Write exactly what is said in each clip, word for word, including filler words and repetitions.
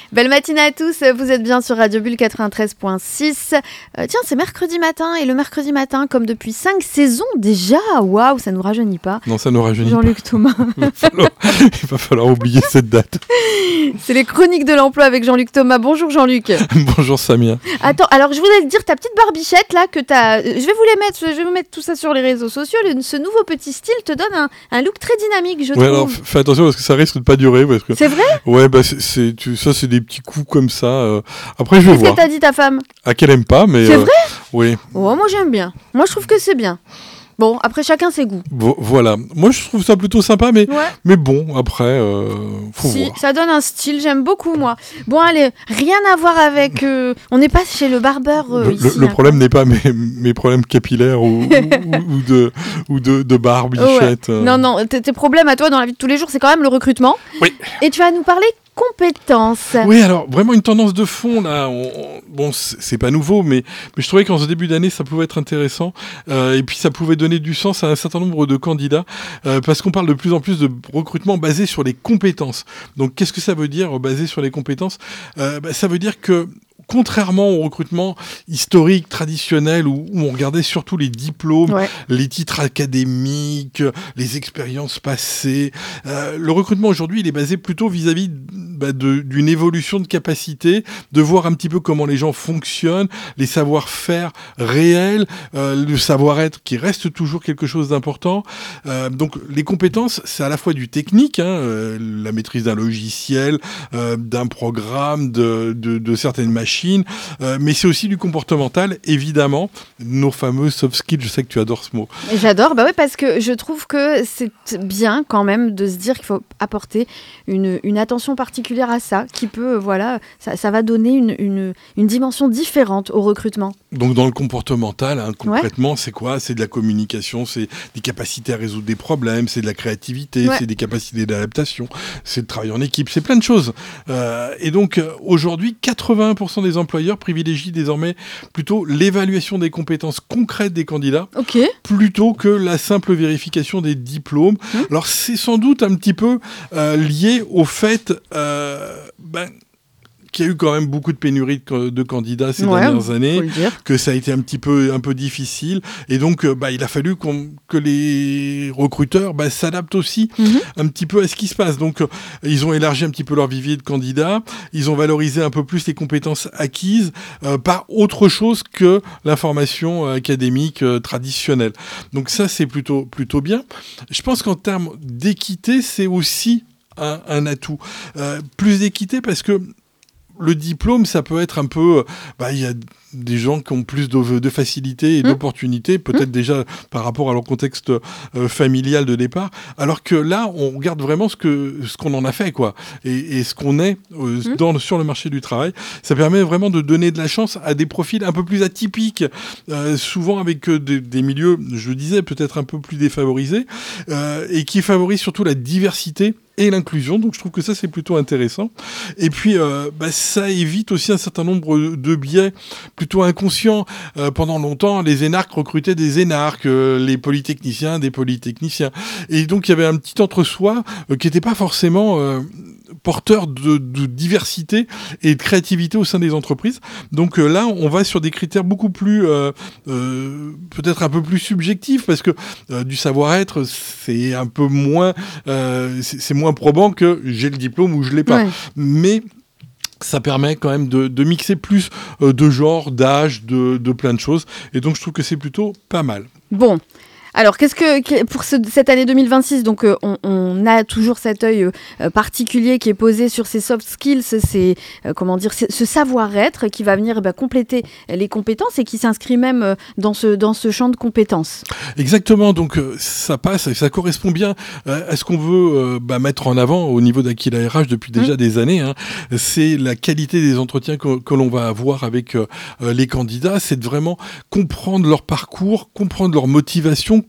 Belle matinée à tous, vous êtes bien sur Radio Bulle quatre-vingt-treize point six. Euh, tiens, c'est mercredi matin, et le mercredi matin, comme depuis cinq saisons déjà, waouh, ça nous rajeunit pas. Non, ça nous rajeunit Jean-Luc pas. Thomas. il, va falloir, il va falloir oublier cette date. C'est les chroniques de l'emploi avec Jean-Luc Thomas. Bonjour Jean-Luc. Bonjour Samia. Attends, alors je voulais te dire ta petite barbichette là que t'as. Je vais vous les mettre, je vais vous mettre tout ça sur les réseaux sociaux. Le- ce nouveau petit style te donne un, un look très dynamique, je Ouais, alors trouve. f- fais attention parce que ça risque de pas durer. Parce que... C'est vrai? Ouais, bah c'est, c'est, tu, ça c'est des petits coups comme ça. euh. Après, je vais Qu'est-ce voir. que t'as dit ta femme? À qu'elle aime pas, mais. C'est euh, vrai? Oui. Oh, moi j'aime bien. Moi je trouve que c'est bien. Bon, après chacun ses goûts. Vo- voilà. Moi, je trouve ça plutôt sympa, mais, Ouais. mais bon, après, euh, faut Si, voir. ça donne un style, j'aime beaucoup moi. Bon allez, rien à voir avec... euh, on n'est pas chez le barbeur euh, Le, ici. le- le hein. problème n'est pas mes, mes problèmes capillaires ou, ou, ou de, ou de, de barbichette. Ouais. euh. Non, non, tes, tes problèmes à toi dans la vie de tous les jours, c'est quand même le recrutement. Oui. Et tu vas nous parler compétences. Oui, alors vraiment une tendance de fond là. On, on- bon, c'est c'est pas nouveau, mais, mais je trouvais qu'en ce début d'année, ça pouvait être intéressant. Euh, et puis ça pouvait donner du sens à un certain nombre de candidats, euh, parce qu'on parle de plus en plus de recrutement basé sur les compétences. Donc, qu'est-ce que ça veut dire, euh, basé sur les compétences? Euh, bah, ça veut dire que contrairement au recrutement historique, traditionnel, où, où on regardait surtout les diplômes, Ouais. les titres académiques, les expériences passées. Euh, le recrutement aujourd'hui, il est basé plutôt vis-à-vis bah, de- d'une évolution de capacité, de voir un petit peu comment les gens fonctionnent, les savoir-faire réels, euh, le savoir-être qui reste toujours quelque chose d'important. Euh, donc les compétences, c'est à la fois du technique, hein, euh, la maîtrise d'un logiciel, euh, d'un programme, de, de, de certaines machines, euh, mais c'est aussi du comportemental, évidemment, nos fameux soft skills. Je sais que tu adores ce mot. Et j'adore, bah ouais, parce que je trouve que c'est bien quand même de se dire qu'il faut apporter une, une attention particulière à ça, qui peut, euh, voilà, ça, ça va donner une, une, une dimension différente au recrutement. Donc dans le comportemental, hein, concrètement, c'est quoi? C'est de la communication, c'est des capacités à résoudre des problèmes, c'est de la créativité, Ouais. c'est des capacités d'adaptation, c'est de travailler en équipe, c'est plein de choses. Euh, et donc euh, aujourd'hui, quatre-vingts pour cent des employeurs privilégient désormais plutôt l'évaluation des compétences concrètes des candidats Ok. plutôt que la simple vérification des diplômes. Mmh. Alors c'est sans doute un petit peu euh, lié au fait euh, ben, qu'il y a eu quand même beaucoup de pénuries de, ca- de candidats ces Ouais, dernières faut années, le dire. que ça a été un petit peu, un peu difficile, et donc euh, bah, il a fallu qu'on, que les recruteurs bah, s'adaptent aussi Mhm. un petit peu à ce qui se passe. Donc euh, ils ont élargi un petit peu leur vivier de candidats, ils ont valorisé un peu plus les compétences acquises euh, par autre chose que l'information euh, académique euh, traditionnelle. Donc ça c'est plutôt, plutôt bien. Je pense qu'en termes d'équité, c'est aussi un, un atout. Euh, plus d'équité parce que le diplôme, ça peut être un peu... euh, Bah, il y a des gens qui ont plus de, de facilité et Mmh. d'opportunités, peut-être déjà par rapport à leur contexte euh, familial de départ, alors que là, on regarde vraiment ce, que, ce qu'on en a fait, quoi, et, et ce qu'on est euh, Mmh. dans, sur le marché du travail. Ça permet vraiment de donner de la chance à des profils un peu plus atypiques, euh, souvent avec euh, des, des milieux, je le disais, peut-être un peu plus défavorisés, euh, et qui favorisent surtout la diversité et l'inclusion. Donc je trouve que ça, c'est plutôt intéressant. Et puis, euh, bah, ça évite aussi un certain nombre de biais plutôt inconscients. Euh, pendant longtemps, les énarques recrutaient des énarques, euh, les polytechniciens des polytechniciens. Et donc, il y avait un petit entre-soi euh, qui n'était pas forcément euh, porteur de, de diversité et de créativité au sein des entreprises. Donc euh, là, on va sur des critères beaucoup plus, euh, euh, peut-être un peu plus subjectifs, parce que euh, du savoir-être, c'est un peu moins, euh, c'est, c'est moins probant que j'ai le diplôme ou je l'ai pas. Ouais. Mais ça permet quand même de, de mixer plus euh, de genres, d'âge, de, de plein de choses. Et donc, je trouve que c'est plutôt pas mal. Bon. Alors, qu'est-ce que, que- pour ce- cette année deux mille vingt-six, donc euh, on, on a toujours cet œil euh, particulier qui est posé sur ces soft skills, ces, euh, comment dire, ce ce savoir-être qui va venir eh ben, compléter les compétences et qui s'inscrit même euh, dans ce, dans ce champ de compétences. Exactement, donc euh, ça passe et ça correspond bien euh, à ce qu'on veut euh, bah, mettre en avant au niveau d'Aquila R H depuis déjà Mmh. des années. Hein. C'est la qualité des entretiens que, que l'on va avoir avec euh, les candidats, c'est de vraiment comprendre leur parcours, comprendre leur motivation,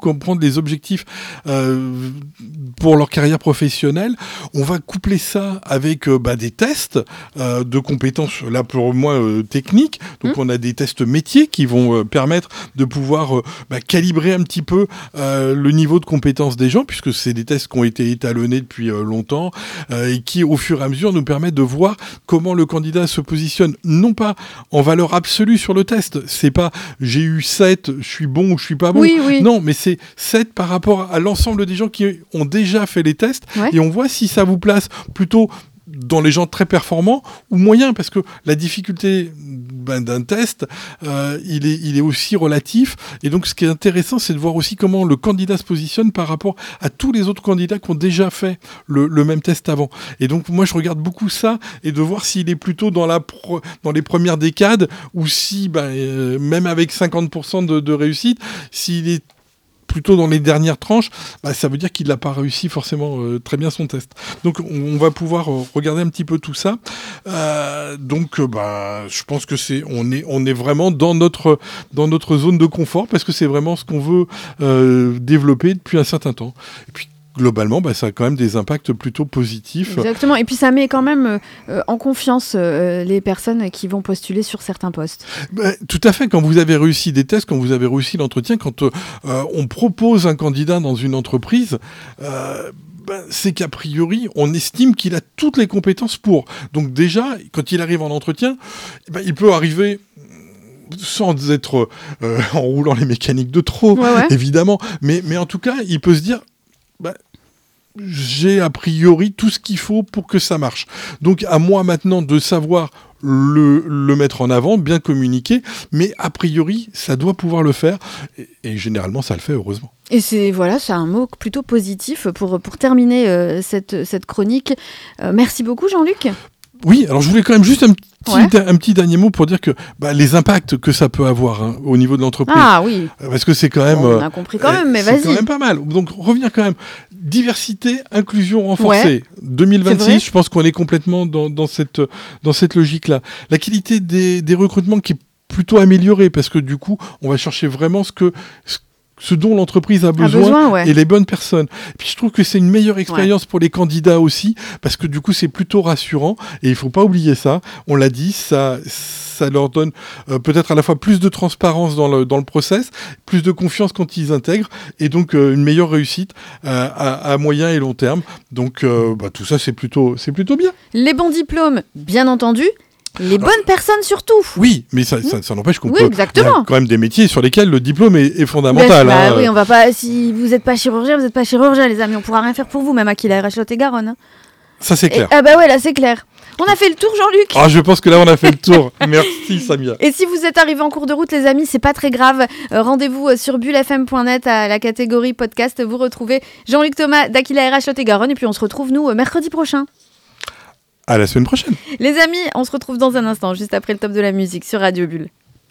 comprendre les objectifs euh, pour leur carrière professionnelle. On va coupler ça avec euh, bah, des tests euh, de compétences, là pour moi euh, techniques. Donc mmh. on a des tests métiers qui vont euh, permettre de pouvoir euh, bah, calibrer un petit peu euh, le niveau de compétence des gens, puisque c'est des tests qui ont été étalonnés depuis euh, longtemps euh, et qui, au fur et à mesure, nous permettent de voir comment le candidat se positionne, non pas en valeur absolue sur le test. C'est pas j'ai eu sept, je suis bon ou je suis pas bon. Oui, oui. Non, mais c'est sept par rapport à l'ensemble des gens qui ont déjà fait les tests ouais. et on voit si ça vous place plutôt dans les gens très performants ou moyens, parce que la difficulté ben, d'un test, euh, il est, il est aussi relatif. Et donc, ce qui est intéressant, c'est de voir aussi comment le candidat se positionne par rapport à tous les autres candidats qui ont déjà fait le, le même test avant. Et donc, moi, je regarde beaucoup ça et de voir s'il est plutôt dans, la pro, dans les premières décades ou si, ben, euh, même avec cinquante pour cent de, de réussite, s'il est plutôt dans les dernières tranches, bah, ça veut dire qu'il n'a pas réussi forcément euh, très bien son test. Donc on, on va pouvoir euh, regarder un petit peu tout ça. Euh, donc euh, bah, je pense que c'est on est on est vraiment dans notre dans notre zone de confort parce que c'est vraiment ce qu'on veut euh, développer depuis un certain temps. Et puis globalement, bah, ça a quand même des impacts plutôt positifs. Exactement. Et puis, ça met quand même euh, en confiance euh, les personnes qui vont postuler sur certains postes. Bah, tout à fait. Quand vous avez réussi des tests, quand vous avez réussi l'entretien, quand euh, on propose un candidat dans une entreprise, euh, ben, c'est qu'a priori, on estime qu'il a toutes les compétences pour. Donc déjà, quand il arrive en entretien, ben, il peut arriver sans être euh, en roulant les mécaniques de trop, ouais, ouais. évidemment. Mais, mais en tout cas, il peut se dire... Bah, j'ai a priori tout ce qu'il faut pour que ça marche. Donc à moi maintenant de savoir le, le mettre en avant, bien communiquer, mais a priori ça doit pouvoir le faire et, et généralement ça le fait heureusement. Et c'est voilà, c'est un mot plutôt positif pour, pour terminer euh, cette, cette chronique. Euh, merci beaucoup Jean-Luc. Oui, alors je voulais quand même juste un petit, ouais. un petit dernier mot pour dire que bah, les impacts que ça peut avoir hein, au niveau de l'entreprise. Ah oui. Parce que c'est quand même... Bon, on a compris quand même, mais c'est vas-y. C'est quand même pas mal. Donc revenir quand même. Diversité, inclusion renforcée. Ouais. deux mille vingt-six, je pense qu'on est complètement dans, dans, cette, dans cette logique-là. La qualité des, des recrutements qui est plutôt améliorée parce que du coup, on va chercher vraiment ce que... Ce ce dont l'entreprise a besoin, a besoin ouais. et les bonnes personnes. Et puis je trouve que c'est une meilleure expérience ouais. pour les candidats aussi, parce que du coup c'est plutôt rassurant, et il ne faut pas oublier ça, on l'a dit, ça, ça leur donne euh, peut-être à la fois plus de transparence dans le, dans le process, plus de confiance quand ils intègrent, et donc euh, une meilleure réussite euh, à, à moyen et long terme. Donc euh, bah, tout ça c'est plutôt, c'est plutôt bien. Les bons diplômes, bien entendu. Les bonnes Alors, personnes surtout. Oui, mais ça, ça, ça n'empêche qu'on oui, peut. Exactement. Il y a quand même des métiers sur lesquels le diplôme est, est fondamental. Bah, hein. Oui, on va pas. Si vous n'êtes pas chirurgien, vous n'êtes pas chirurgien, les amis. On pourra rien faire pour vous, même à qui la R H Lot-et-Garonne. Hein. Ça c'est clair. Et, ah bah ouais, là c'est clair. On a fait le tour, Jean-Luc. Ah, je pense que là on a fait le tour. Merci Samia. Et si vous êtes arrivé en cours de route, les amis, c'est pas très grave. Euh, rendez-vous sur bulle f m point net à la catégorie podcast. Vous retrouvez Jean-Luc Thomas d'Aquila R H Lot-et-Garonne, et puis on se retrouve nous mercredi prochain. À la semaine prochaine. Les amis, on se retrouve dans un instant, juste après le top de la musique sur Radio Bulle.